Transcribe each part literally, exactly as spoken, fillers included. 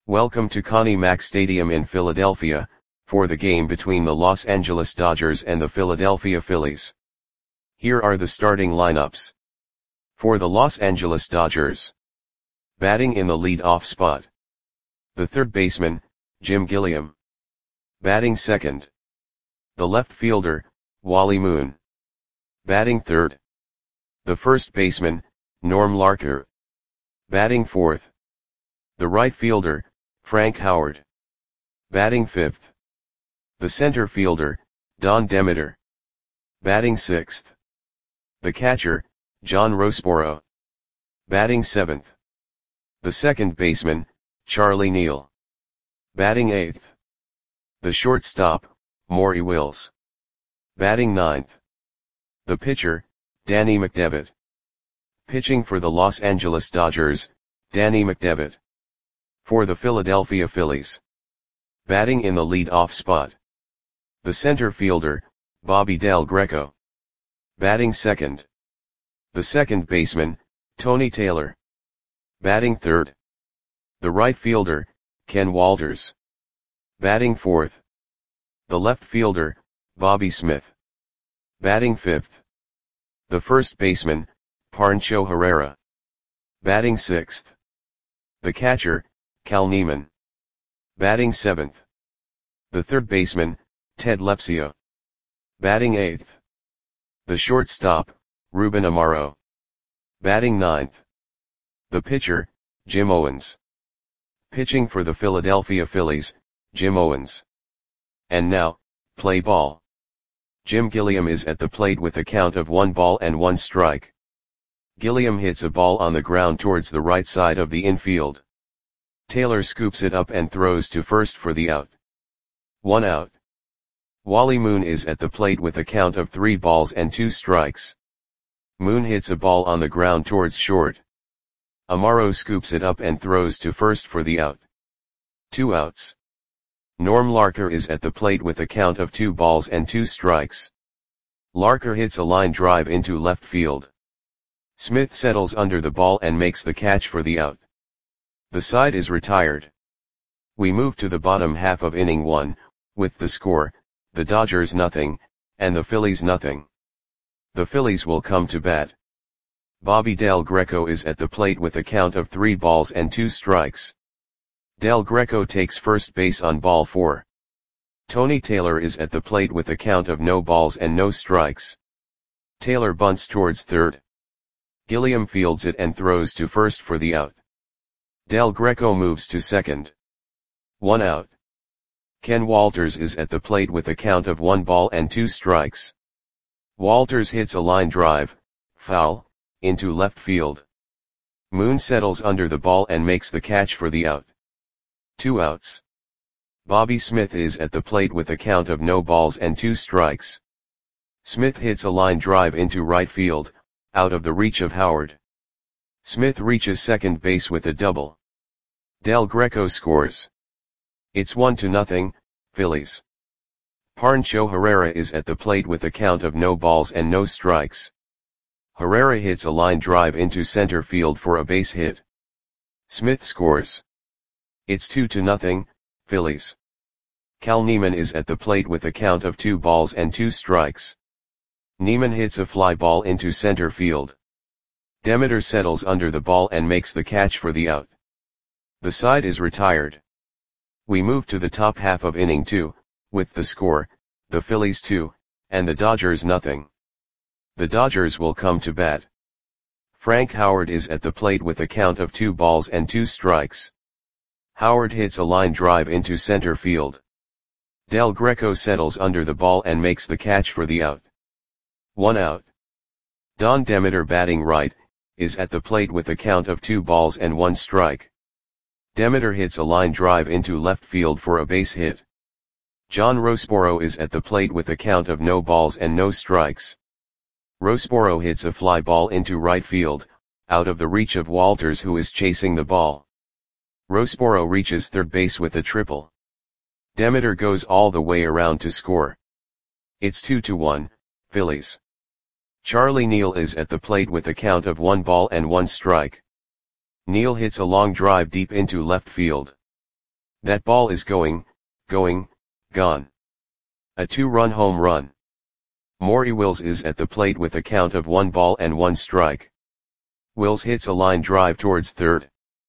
Welcome to Connie Mack Stadium in Philadelphia, for the game between the Los Angeles Dodgers and the Philadelphia Phillies. Here are the starting lineups. For the Los Angeles Dodgers. Batting in the lead-off spot. The third baseman, Jim Gilliam. Batting second. The left fielder, Wally Moon. Batting third. The first baseman, Norm Larker. Batting fourth. The right fielder, Frank Howard. Batting fifth. The center fielder, Don Demeter. Batting sixth. The catcher, John Roseboro. Batting seventh. The second baseman, Charlie Neal. Batting eighth. The shortstop, Maury Wills. Batting ninth. The pitcher, Danny McDevitt. Pitching for the Los Angeles Dodgers, Danny McDevitt. For the Philadelphia Phillies. Batting in the lead-off spot. The center fielder, Bobby Del Greco. Batting second. The second baseman, Tony Taylor. Batting third. The right fielder, Ken Walters. Batting fourth. The left fielder, Bobby Smith. Batting fifth. The first baseman, Pancho Herrera. Batting sixth. The catcher, Cal Neiman. Batting seventh. The third baseman, Ted Lepsio. Batting eighth. The shortstop, Ruben Amaro. Batting ninth. The pitcher, Jim Owens. Pitching for the Philadelphia Phillies, Jim Owens. And now, play ball. Jim Gilliam is at the plate with a count of one ball and one strike. Gilliam hits a ball on the ground towards the right side of the infield. Taylor scoops it up and throws to first for the out. One out. Wally Moon is at the plate with a count of three balls and two strikes. Moon hits a ball on the ground towards short. Amaro scoops it up and throws to first for the out. Two outs. Norm Larker is at the plate with a count of two balls and two strikes. Larker hits a line drive into left field. Smith settles under the ball and makes the catch for the out. The side is retired. We move to the bottom half of inning one, with the score, the Dodgers nothing, and the Phillies nothing. The Phillies will come to bat. Bobby Del Greco is at the plate with a count of three balls and two strikes. Del Greco takes first base on ball four. Tony Taylor is at the plate with a count of no balls and no strikes. Taylor bunts towards third. Gilliam fields it and throws to first for the out. Del Greco moves to second. One out. Ken Walters is at the plate with a count of one ball and two strikes. Walters hits a line drive, foul, into left field. Moon settles under the ball and makes the catch for the out. Two outs. Bobby Smith is at the plate with a count of no balls and two strikes. Smith hits a line drive into right field, out of the reach of Howard. Smith reaches second base with a double. Del Greco scores. It's one to nothing, Phillies. Pancho Herrera is at the plate with a count of no balls and no strikes. Herrera hits a line drive into center field for a base hit. Smith scores. It's two to nothing, Phillies. Cal Neiman is at the plate with a count of two balls and two strikes. Neiman hits a fly ball into center field. Demeter settles under the ball and makes the catch for the out. The side is retired. We move to the top half of inning two, with the score, the Phillies two, and the Dodgers nothing. The Dodgers will come to bat. Frank Howard is at the plate with a count of two balls and two strikes. Howard hits a line drive into center field. Del Greco settles under the ball and makes the catch for the out. One out. Don Demeter, batting right, is at the plate with a count of two balls and one strike. Demeter hits a line drive into left field for a base hit. John Roseboro is at the plate with a count of no balls and no strikes. Roseboro hits a fly ball into right field, out of the reach of Walters, who is chasing the ball. Roseboro reaches third base with a triple. Demeter goes all the way around to score. It's two to one, Phillies. Charlie Neal is at the plate with a count of one ball and one strike. Neal hits a long drive deep into left field. That ball is going, going, gone. A two-run home run. Maury Wills is at the plate with a count of one ball and one strike. Wills hits a line drive towards third.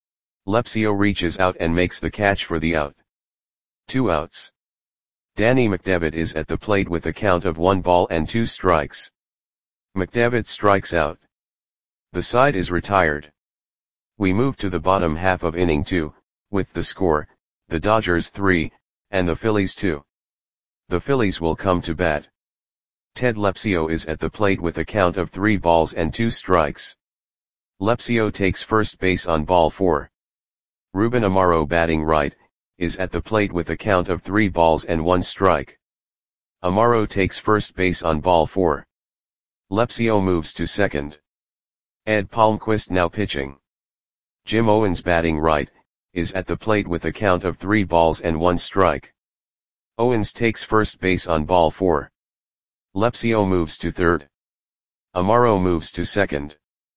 Lepsio reaches out and makes the catch for the out. Two outs. Danny McDevitt is at the plate with a count of one ball and two strikes. McDevitt strikes out. The side is retired. We move to the bottom half of inning two, with the score, the Dodgers three, and the Phillies two. The Phillies will come to bat. Ted Lepsio is at the plate with a count of three balls and two strikes. Lepsio takes first base on ball four. Ruben Amaro, batting right, is at the plate with a count of three balls and one strike. Amaro takes first base on ball four. Lepsio moves to second. Ed Palmquist now pitching. Jim Owens, batting right, is at the plate with a count of three balls and one strike. Owens takes first base on ball four. Lepsio moves to third. Amaro moves to second.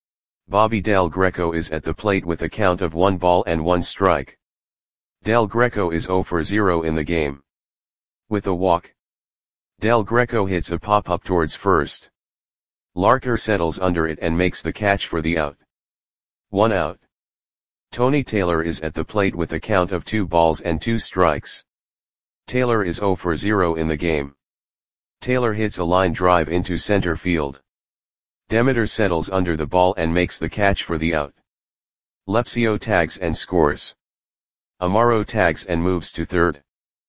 Bobby Del Greco is at the plate with a count of one ball and one strike. Del Greco is zero for zero in the game. With a walk, Del Greco hits a pop-up towards first. Larker settles under it and makes the catch for the out. One out. Tony Taylor is at the plate with a count of two balls and two strikes. Taylor is zero for zero in the game. Taylor hits a line drive into center field. Demeter settles under the ball and makes the catch for the out. Lepsio tags and scores. Amaro tags and moves to third.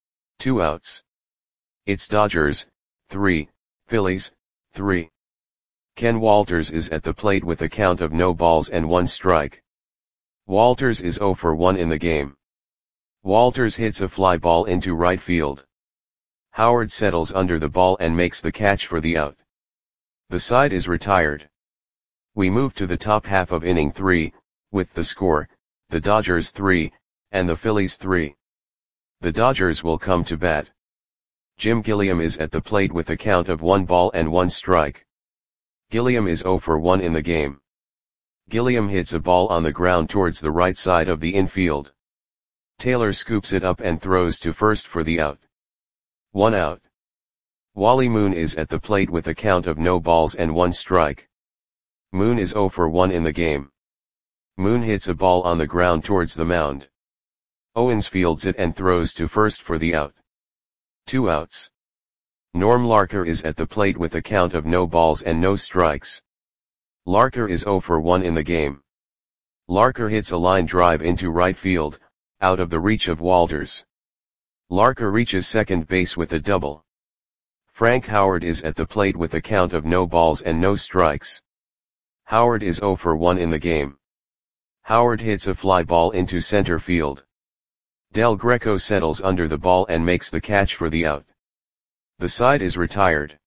Two outs. It's Dodgers, three, Phillies, three. Ken Walters is at the plate with a count of no balls and one strike. Walters is zero for one in the game. Walters hits a fly ball into right field. Howard settles under the ball and makes the catch for the out. The side is retired. We move to the top half of inning three, with the score, the Dodgers three, and the Phillies three. The Dodgers will come to bat. Jim Gilliam is at the plate with a count of one ball and one strike. Gilliam is zero for one in the game. Gilliam hits a ball on the ground towards the right side of the infield. Taylor scoops it up and throws to first for the out. One out. Wally Moon is at the plate with a count of no balls and one strike. Moon is zero for one in the game. Moon hits a ball on the ground towards the mound. Owens fields it and throws to first for the out. Two outs. Norm Larker is at the plate with a count of no balls and no strikes. Larker is zero for one in the game. Larker hits a line drive into right field, out of the reach of Walters. Larker reaches second base with a double. Frank Howard is at the plate with a count of no balls and no strikes. Howard is zero for one in the game. Howard hits a fly ball into center field. Del Greco settles under the ball and makes the catch for the out. The side is retired.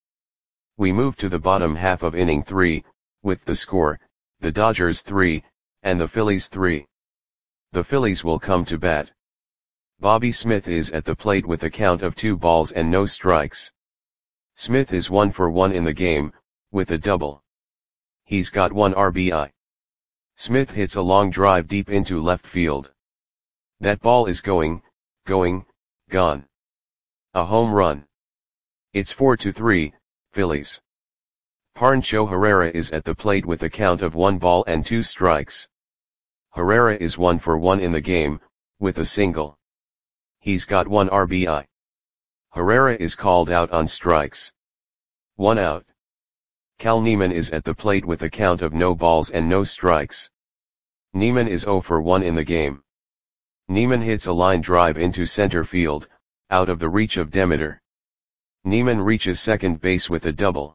We move to the bottom half of inning three, with the score, the Dodgers three, and the Phillies three. The Phillies will come to bat. Bobby Smith is at the plate with a count of two balls and no strikes. Smith is one for one in the game, with a double. He's got one R B I. Smith hits a long drive deep into left field. That ball is going, going, gone. A home run. It's four to three, Phillies. Pancho Herrera is at the plate with a count of one ball and two strikes. Herrera is one for one in the game, with a single. He's got one R B I. Herrera is called out on strikes. One out. Cal Neiman is at the plate with a count of no balls and no strikes. Neiman is zero for one in the game. Neiman hits a line drive into center field, out of the reach of Demeter. Neiman reaches second base with a double.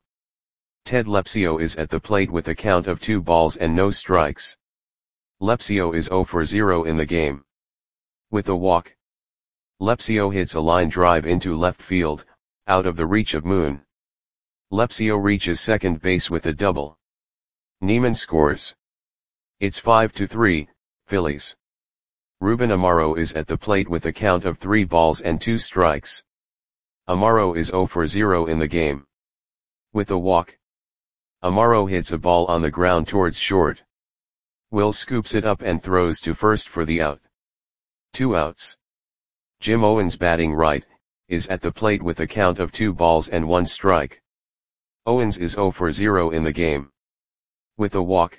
Ted Lepsio is at the plate with a count of two balls and no strikes. Lepsio is zero for zero in the game. With a walk, Lepsio hits a line drive into left field, out of the reach of Moon. Lepsio reaches second base with a double. Neiman scores. It's five to three, Phillies. Ruben Amaro is at the plate with a count of three balls and two strikes. Amaro is zero for zero in the game. With a walk, Amaro hits a ball on the ground towards short. Will scoops it up and throws to first for the out. Two outs. Jim Owens batting right, is at the plate with a count of two balls and one strike. Owens is zero for zero in the game. With a walk,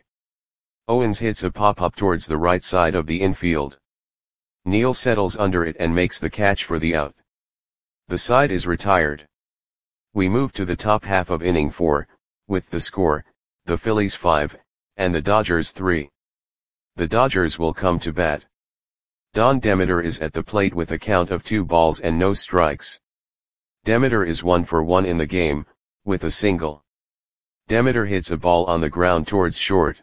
Owens hits a pop-up towards the right side of the infield. Neal settles under it and makes the catch for the out. The side is retired. We move to the top half of inning four, with the score, the Phillies five, and the Dodgers three. The Dodgers will come to bat. Don Demeter is at the plate with a count of two balls and no strikes. Demeter is one for one in the game, with a single. Demeter hits a ball on the ground towards short.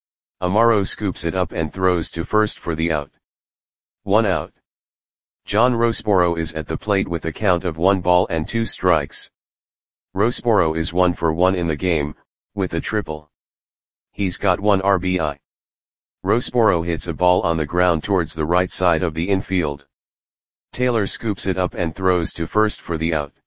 Amaro scoops it up and throws to first for the out. One out. John Rosboro is at the plate with a count of one ball and two strikes. Rosboro is one for one in the game, with a triple. He's got one R B I. Rosboro hits a ball on the ground towards the right side of the infield. Taylor scoops it up and throws to first for the out.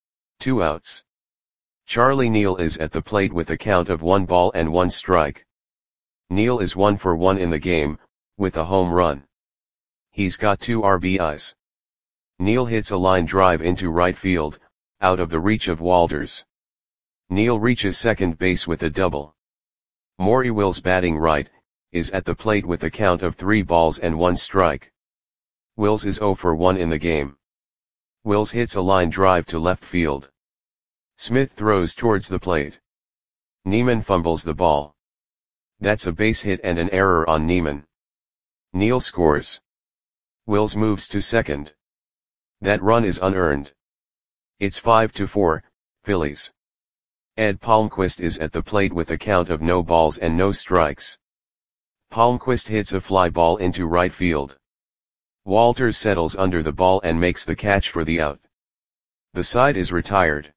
Two outs. Charlie Neal is at the plate with a count of one ball and one strike. Neal is one for one in the game, with a home run. He's got two R B Is. Neal hits a line drive into right field, out of the reach of Walters. Neal reaches second base with a double. Maury Wills batting right, is at the plate with a count of three balls and one strike. Wills is zero for one in the game. Wills hits a line drive to left field. Smith throws towards the plate. Neiman fumbles the ball. That's a base hit and an error on Neiman. Neal scores. Wills moves to second. That run is unearned. It's five to four, Phillies. Ed Palmquist is at the plate with a count of no balls and no strikes. Palmquist hits a fly ball into right field. Walters settles under the ball and makes the catch for the out. The side is retired.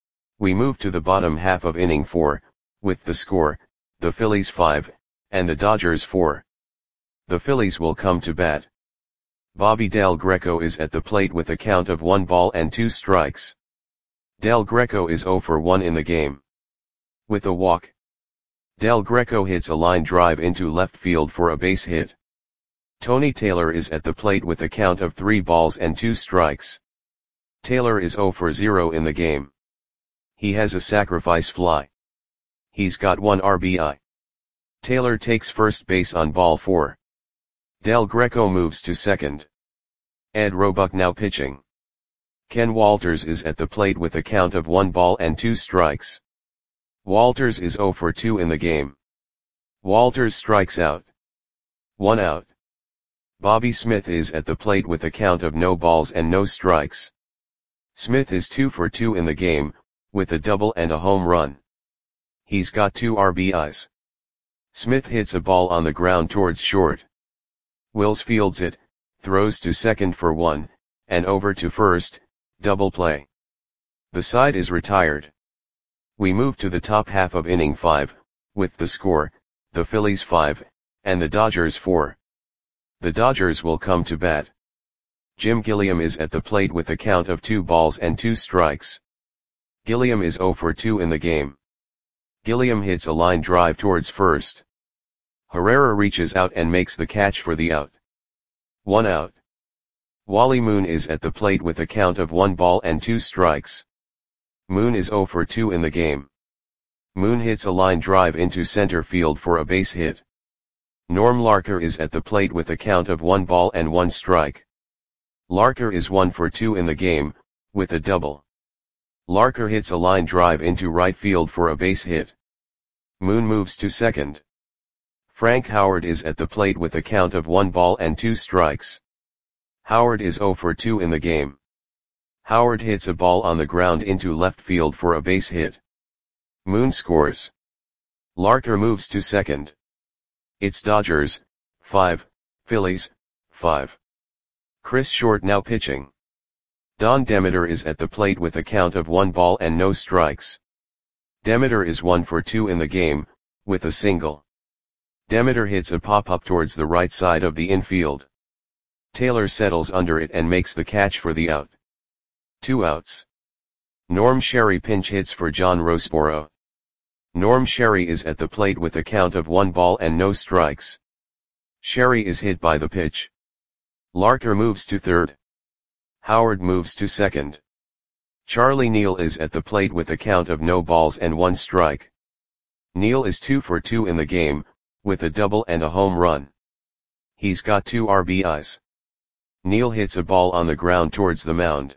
We move to the bottom half of inning four, with the score, the Phillies five, and the Dodgers four. The Phillies will come to bat. Bobby Del Greco is at the plate with a count of one ball and two strikes. Del Greco is zero for one in the game. With a walk, Del Greco hits a line drive into left field for a base hit. Tony Taylor is at the plate with a count of three balls and two strikes. Taylor is zero for zero in the game. He has a sacrifice fly. He's got one R B I. Taylor takes first base on ball four. Del Greco moves to second. Ed Roebuck now pitching. Ken Walters is at the plate with a count of one ball and two strikes. Walters is zero for two in the game. Walters strikes out. One out. Bobby Smith is at the plate with a count of no balls and no strikes. Smith is two for two in the game, with a double and a home run. He's got two R B Is. Smith hits a ball on the ground towards short. Wills fields it, throws to second for one, and over to first, double play. The side is retired. We move to the top half of inning five, with the score, the Phillies five, and the Dodgers four. The Dodgers will come to bat. Jim Gilliam is at the plate with a count of two balls and two strikes. Gilliam is zero for two in the game. Gilliam hits a line drive towards first. Herrera reaches out and makes the catch for the out. One out. Wally Moon is at the plate with a count of one ball and two strikes. Moon is zero for two in the game. Moon hits a line drive into center field for a base hit. Norm Larker is at the plate with a count of one ball and one strike. Larker is one for two in the game, with a double. Larker hits a line drive into right field for a base hit. Moon moves to second. Frank Howard is at the plate with a count of one ball and two strikes. Howard is zero for two in the game. Howard hits a ball on the ground into left field for a base hit. Moon scores. Larker moves to second. It's Dodgers, five, Phillies, five. Chris Short now pitching. Don Demeter is at the plate with a count of one ball and no strikes. Demeter is one for two in the game, with a single. Demeter hits a pop-up towards the right side of the infield. Taylor settles under it and makes the catch for the out. Two outs. Norm Sherry pinch hits for John Rosboro. Norm Sherry is at the plate with a count of one ball and no strikes. Sherry is hit by the pitch. Larker moves to third. Howard moves to second. Charlie Neal is at the plate with a count of no balls and one strike. Neal is two for two in the game, with a double and a home run. He's got two R B Is. Neal hits a ball on the ground towards the mound.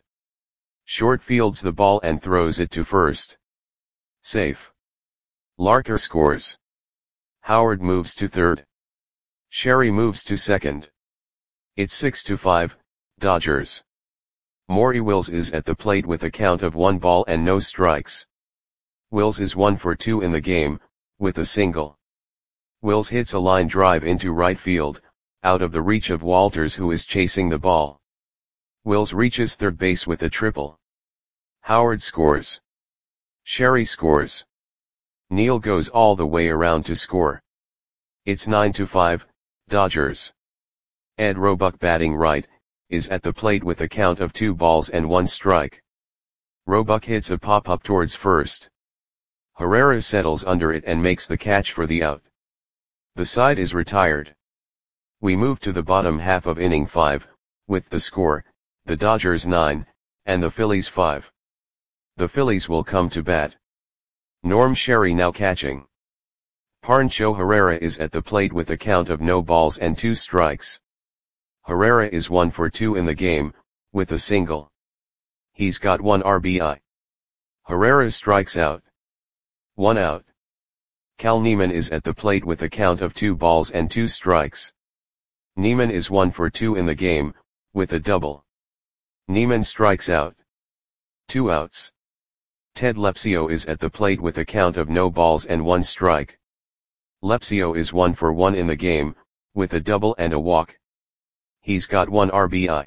Short fields the ball and throws it to first. Safe. Larker scores. Howard moves to third. Sherry moves to second. It's six to five, Dodgers. Maury Wills is at the plate with a count of one ball and no strikes. Wills is one for two in the game, with a single. Wills hits a line drive into right field, out of the reach of Walters, who is chasing the ball. Wills reaches third base with a triple. Howard scores. Sherry scores. Neal goes all the way around to score. It's nine to five, Dodgers. Ed Roebuck, batting right, is at the plate with a count of two balls and one strike. Roebuck hits a pop-up towards first. Herrera settles under it and makes the catch for the out. The side is retired. We move to the bottom half of inning five, with the score, the Dodgers nine, and the Phillies five. The Phillies will come to bat. Norm Sherry now catching. Pancho Herrera is at the plate with a count of no balls and two strikes. Herrera is one for two in the game, with a single. He's got one R B I. Herrera strikes out. One out. Cal Neiman is at the plate with a count of two balls and two strikes. Neiman is one for two in the game, with a double. Neiman strikes out. Two outs. Ted Lepsio is at the plate with a count of no balls and one strike. Lepsio is one for one in the game, with a double and a walk. He's got one R B I.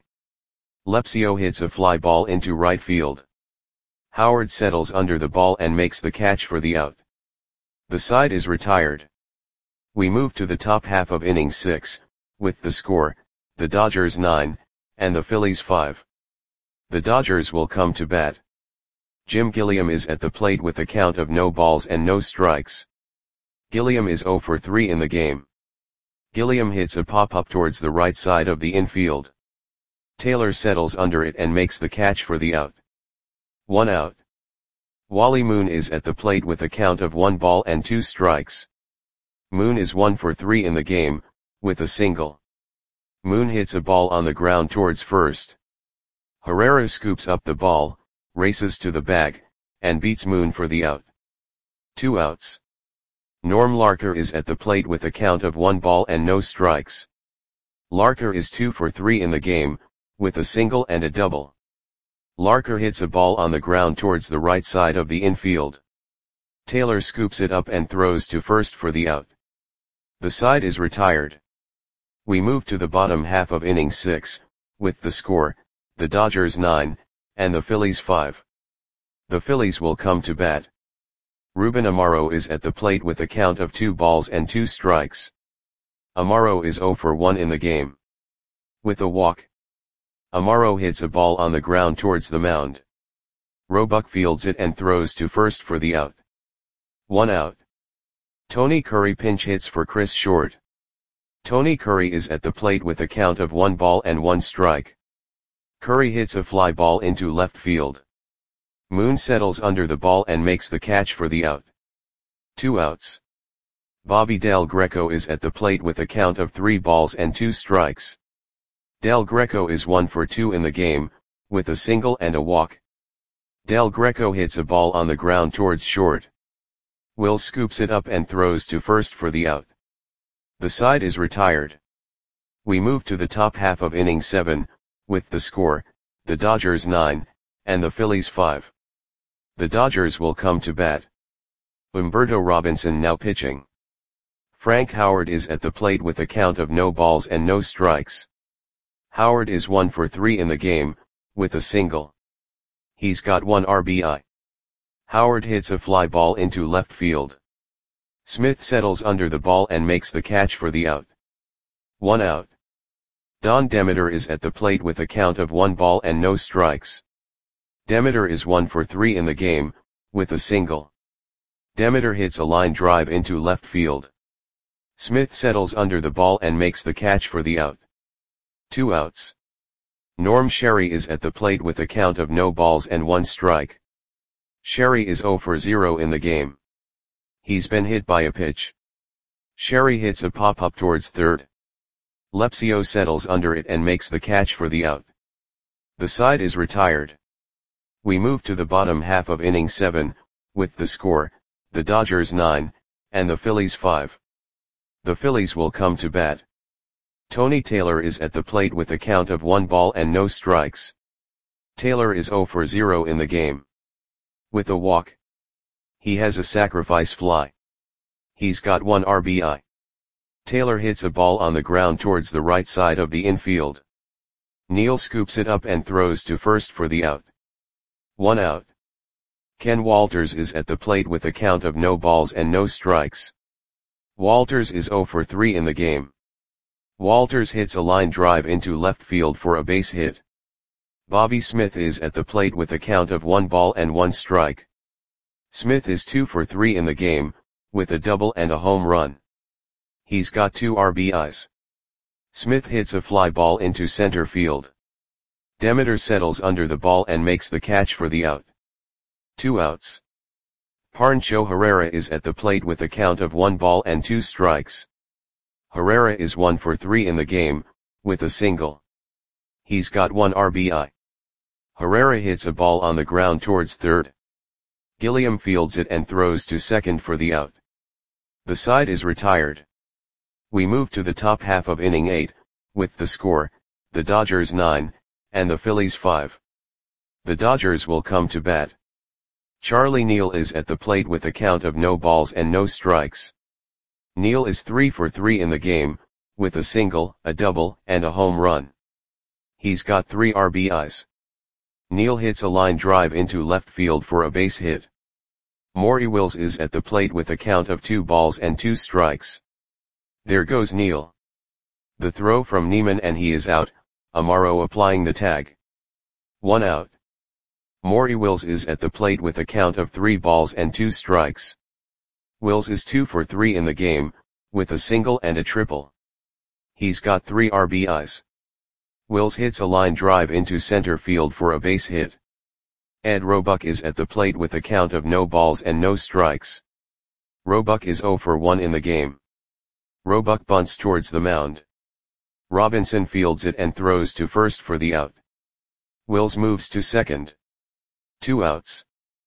Lepsio hits a fly ball into right field. Howard settles under the ball and makes the catch for the out. The side is retired. We move to the top half of inning six, with the score, the Dodgers nine, and the Phillies five. The Dodgers will come to bat. Jim Gilliam is at the plate with a count of no balls and no strikes. Gilliam is zero for three in the game. Gilliam hits a pop-up towards the right side of the infield. Taylor settles under it and makes the catch for the out. One out. Wally Moon is at the plate with a count of one ball and two strikes. Moon is one for three in the game, with a single. Moon hits a ball on the ground towards first. Herrera scoops up the ball, races to the bag, and beats Moon for the out. Two outs. Norm Larker is at the plate with a count of one ball and no strikes. Larker is two for three in the game, with a single and a double. Larker hits a ball on the ground towards the right side of the infield. Taylor scoops it up and throws to first for the out. The side is retired. We move to the bottom half of inning six, with the score, the Dodgers nine, and the Phillies five. The Phillies will come to bat. Ruben Amaro is at the plate with a count of two balls and two strikes. Amaro is zero for one in the game. With a walk. Amaro hits a ball on the ground towards the mound. Roebuck fields it and throws to first for the out. One out. Tony Curry pinch hits for Chris Short. Tony Curry is at the plate with a count of one ball and one strike. Curry hits a fly ball into left field. Moon settles under the ball and makes the catch for the out. Two outs. Bobby Del Greco is at the plate with a count of three balls and two strikes. Del Greco is one for two in the game, with a single and a walk. Del Greco hits a ball on the ground towards short. Will scoops it up and throws to first for the out. The side is retired. We move to the top half of inning seven, with the score, the Dodgers nine, and the Phillies five. The Dodgers will come to bat. Humberto Robinson now pitching. Frank Howard is at the plate with a count of no balls and no strikes. Howard is one for three in the game, with a single. He's got one R B I. Howard hits a fly ball into left field. Smith settles under the ball and makes the catch for the out. One out. Don Demeter is at the plate with a count of one ball and no strikes. Demeter is one for three in the game, with a single. Demeter hits a line drive into left field. Smith settles under the ball and makes the catch for the out. Two outs. Norm Sherry is at the plate with a count of no balls and one strike. Sherry is zero for zero in the game. He's been hit by a pitch. Sherry hits a pop-up towards third. Lepsio settles under it and makes the catch for the out. The side is retired. We move to the bottom half of inning seven, with the score, the Dodgers nine, and the Phillies five. The Phillies will come to bat. Tony Taylor is at the plate with a count of one ball and no strikes. Taylor is zero for zero in the game. With a walk. He has a sacrifice fly. He's got one R B I. Taylor hits a ball on the ground towards the right side of the infield. Neal scoops it up and throws to first for the out. One out. Ken Walters is at the plate with a count of no balls and no strikes. Walters is zero for three in the game. Walters hits a line drive into left field for a base hit. Bobby Smith is at the plate with a count of one ball and one strike. Smith is two for three in the game, with a double and a home run. He's got two R B Is. Smith hits a fly ball into center field. Demeter settles under the ball and makes the catch for the out. Two outs. Pancho Herrera is at the plate with a count of one ball and two strikes. Herrera is one for three in the game, with a single. He's got one R B I. Herrera hits a ball on the ground towards third. Gilliam fields it and throws to second for the out. The side is retired. We move to the top half of inning eight, with the score, the Dodgers nine, and the Phillies five. The Dodgers will come to bat. Charlie Neal is at the plate with a count of no balls and no strikes. Neal is three for three in the game, with a single, a double, and a home run. He's got three R B Is. Neal hits a line drive into left field for a base hit. Maury Wills is at the plate with a count of two balls and two strikes. There goes Neal. The throw from Neiman and he is out, Amaro applying the tag. One out. Maury Wills is at the plate with a count of three balls and two strikes. Wills is two for three in the game, with a single and a triple. He's got three R B Is. Wills hits a line drive into center field for a base hit. Ed Roebuck is at the plate with a count of no balls and no strikes. Roebuck is zero for one in the game. Roebuck bunts towards the mound. Robinson fields it and throws to first for the out. Wills moves to second. Two outs.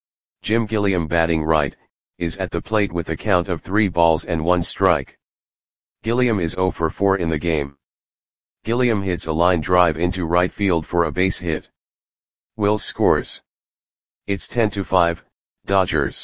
Jim Gilliam, batting right, is at the plate with a count of three balls and one strike. Gilliam is zero for four in the game. Gilliam hits a line drive into right field for a base hit. Wills scores. It's ten to five, Dodgers.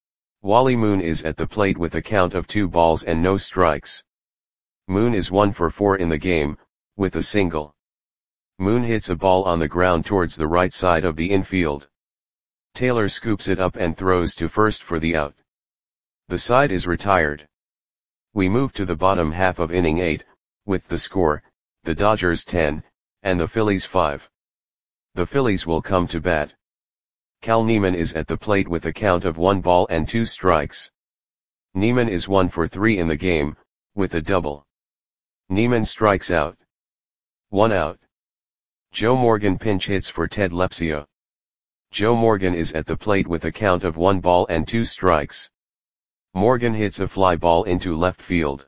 Wally Moon is at the plate with a count of two balls and no strikes. Moon is one for four in the game, with a single. Moon hits a ball on the ground towards the right side of the infield. Taylor scoops it up and throws to first for the out. The side is retired. We move to the bottom half of inning eight, with the score, the Dodgers ten, and the Phillies five. The Phillies will come to bat. Cal Neiman is at the plate with a count of one ball and two strikes. Neiman is one for three in the game, with a double. Neiman strikes out. One out. Joe Morgan pinch hits for Ted Lepsio. Joe Morgan is at the plate with a count of one ball and two strikes. Morgan hits a fly ball into left field.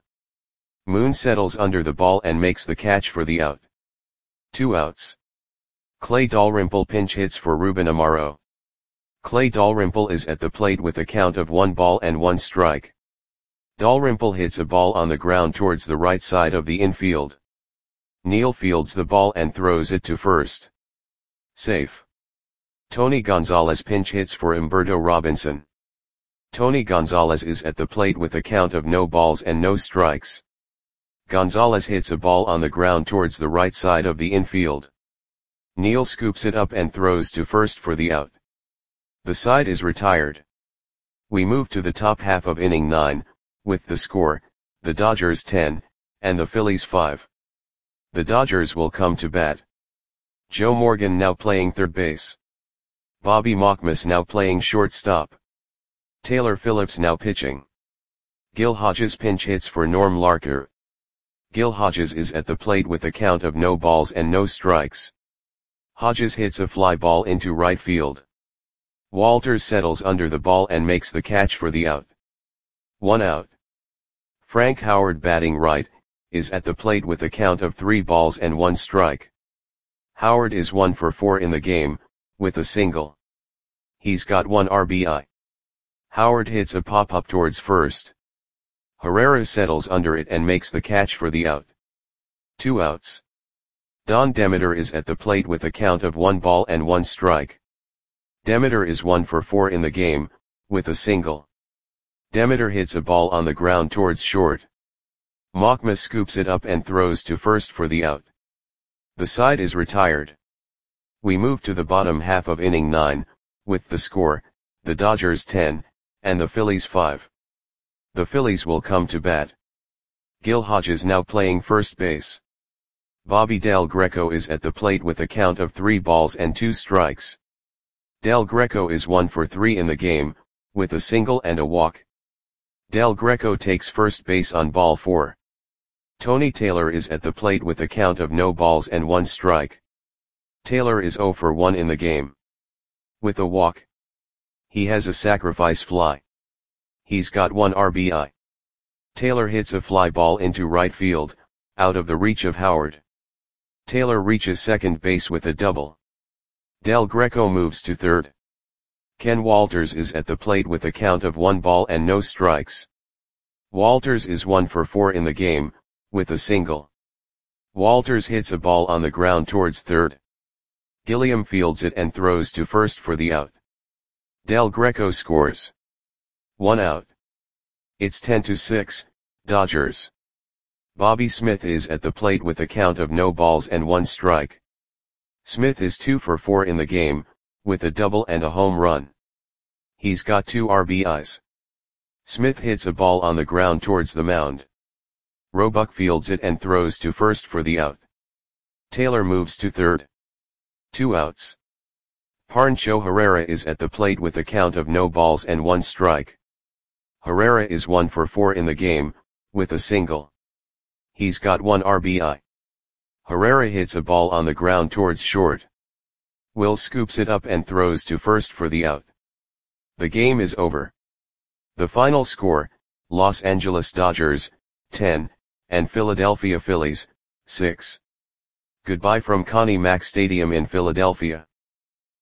Moon settles under the ball and makes the catch for the out. Two outs. Clay Dalrymple pinch hits for Ruben Amaro. Clay Dalrymple is at the plate with a count of one ball and one strike. Dalrymple hits a ball on the ground towards the right side of the infield. Neal fields the ball and throws it to first. Safe. Tony Gonzalez pinch hits for Humberto Robinson. Tony Gonzalez is at the plate with a count of no balls and no strikes. Gonzalez hits a ball on the ground towards the right side of the infield. Neal scoops it up and throws to first for the out. The side is retired. We move to the top half of inning nine, with the score, the Dodgers ten, and the Phillies five. The Dodgers will come to bat. Joe Morgan now playing third base. Bobby Mockmas now playing shortstop. Taylor Phillips now pitching. Gil Hodges pinch hits for Norm Larker. Gil Hodges is at the plate with a count of no balls and no strikes. Hodges hits a fly ball into right field. Walters settles under the ball and makes the catch for the out. One out. Frank Howard, batting right, is at the plate with a count of three balls and one strike. Howard is one for four in the game, with a single. He's got one R B I. Howard hits a pop-up towards first. Herrera settles under it and makes the catch for the out. Two outs. Don Demeter is at the plate with a count of one ball and one strike. Demeter is one for four in the game, with a single. Demeter hits a ball on the ground towards short. Machma scoops it up and throws to first for the out. The side is retired. We move to the bottom half of inning nine, with the score, the Dodgers ten, and the Phillies five. The Phillies will come to bat. Gil Hodges now playing first base. Bobby Del Greco is at the plate with a count of three balls and two strikes. Del Greco is one for three in the game, with a single and a walk. Del Greco takes first base on ball four. Tony Taylor is at the plate with a count of no balls and one strike. Taylor is zero for one in the game. With a walk. He has a sacrifice fly. He's got one R B I. Taylor hits a fly ball into right field, out of the reach of Howard. Taylor reaches second base with a double. Del Greco moves to third. Ken Walters is at the plate with a count of one ball and no strikes. Walters is one for four in the game, with a single. Walters hits a ball on the ground towards third. Gilliam fields it and throws to first for the out. Del Greco scores. One out. It's ten to six, Dodgers. Bobby Smith is at the plate with a count of no balls and one strike. Smith is two for four in the game, with a double and a home run. He's got two R B Is. Smith hits a ball on the ground towards the mound. Roebuck fields it and throws to first for the out. Taylor moves to third. Two outs. Pancho Herrera is at the plate with a count of no balls and one strike. Herrera is one for four in the game, with a single. He's got one R B I. Herrera hits a ball on the ground towards short. Will scoops it up and throws to first for the out. The game is over. The final score, Los Angeles Dodgers, ten, and Philadelphia Phillies, six. Goodbye from Connie Mack Stadium in Philadelphia.